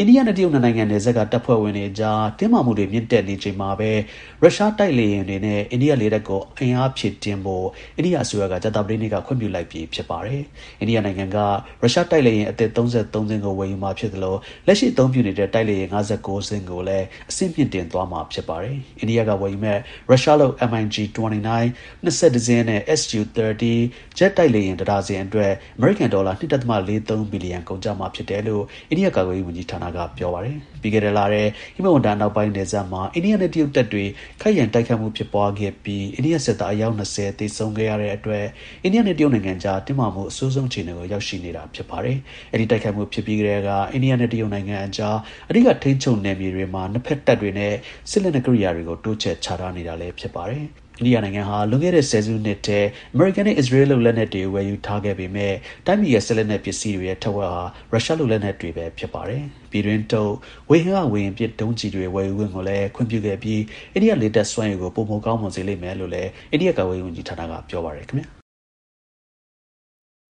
အိန္ဒိယနဲ့တရုတ်နိုင်ငံနယ်စပ်ကတပ်ဖွဲ့ဝင်တွေကြားတင်းမာမှုတွေမြင့်တက်နေချိန်မှာပဲရုရှားတိုက်လေယာဉ်တွေနဲ့အိန္ဒိယလေတပ်ကိုအင်အားဖြည့်တင်းဖို့အိန္ဒိယအစိုးရကကြာသပတေးနေ့ကခွင့်ပြုလိုက်ပြီဖြစ်ပါတယ်။အိန္ဒိယနိုင်ငံကရုရှားတိုက်လေယာဉ်အသစ်33စင်းကိုဝယ်ယူမှာဖြစ်သလိုလက်ရှိအသုံးပြုနေတဲ့တိုက်လေယာဉ်59စင်းကိုလည်းအဆင့်မြင့်တင်သွားမှာဖြစ်ပါတယ်။အိန္ဒိယကဝယ်ယူမဲ့ရုရှားလုပ် MiG-29 21စင်းနဲ့ Su-30 ဂျက်တိုက်လေယာဉ်တစ်ဒါဇင်အတွက်အမေရိကန်ဒေါ်လာ $2.43 ဘီလီယံကုန်ကျမှာဖြစ်တယ်လို့အိန္ဒိယကာကွယ်ရေးဝန်ကြီးဌာနကပြောပါတယ်။ပြီးခဲ့တဲ့လထဲဟိမဝန္တာနောက်ပိုင်းနယ်စပ်မှာအိန္ဒိယနဲ့တရုတ်တပ်တွေခိုက်ရန်တိုက်ခတ်မှုဖြစ်ပွားခဲ့ပြီးအိန္ဒိယစစ်သားအယောက်20သေဆုံးခဲ့ရတဲ့အတွက်အိန္ဒိယနဲ့တရုတ်နိုင်ငံကြားတင်းမာမှုအဆိုးဆုံးအခြေအနေကိုရောက်ရှိနေတာဖြစ်ပါတယ်။အဲဒီတိုက်ခတ်မှုဖြစ်ပြီးကြတဲ့ကအိန္ဒိယနဲ့တရုတ်နိုင်ငံအကြားအဓိကထိန်းချုပ်နယ်မြေတွေမှာနှစ်ဖက်တပ်တွေနဲ့စစ်လက်နက်ကိရိယာတွေကိုတိုးချဲ့ချထားနေတာလည်းဖြစ်ပါတယ်။အိန္ဒိယနိုင်ငံဟာလွန်ခဲ့တဲ့10စုနှစ်ထဲအမေရိကန်နဲ့အစ္စရေးလုပ်လက်နက်တွေဝယ်ယူထားခဲ့ပေမဲ့တိုင်းပြည်ရဲ့စစ်လက်နက်ပစ္စည်းတွေရဲ့ထက်ဝက်ဟာရုရှားလုပ်လက်နက်တွေပဲဖြစ်ပါတယ်။ပြည်တွင်းတုပ်ဝေဟင်ကဝေဟင်ပစ်ဒုံးကျည်တွေဝယ်ယူခွင့်ကိုလည်းခွင့်ပြုခဲ့ပြီးအိန္ဒိယလေတပ်စွမ်းရည်ကိုပုံမကောင်းမွန်စေလိမ့်မယ်လို့လည်းအိန္ဒိယကာကွယ်ရေးဝန်ကြီးဌာနကပြောပါတယ်ခင်ဗျာ။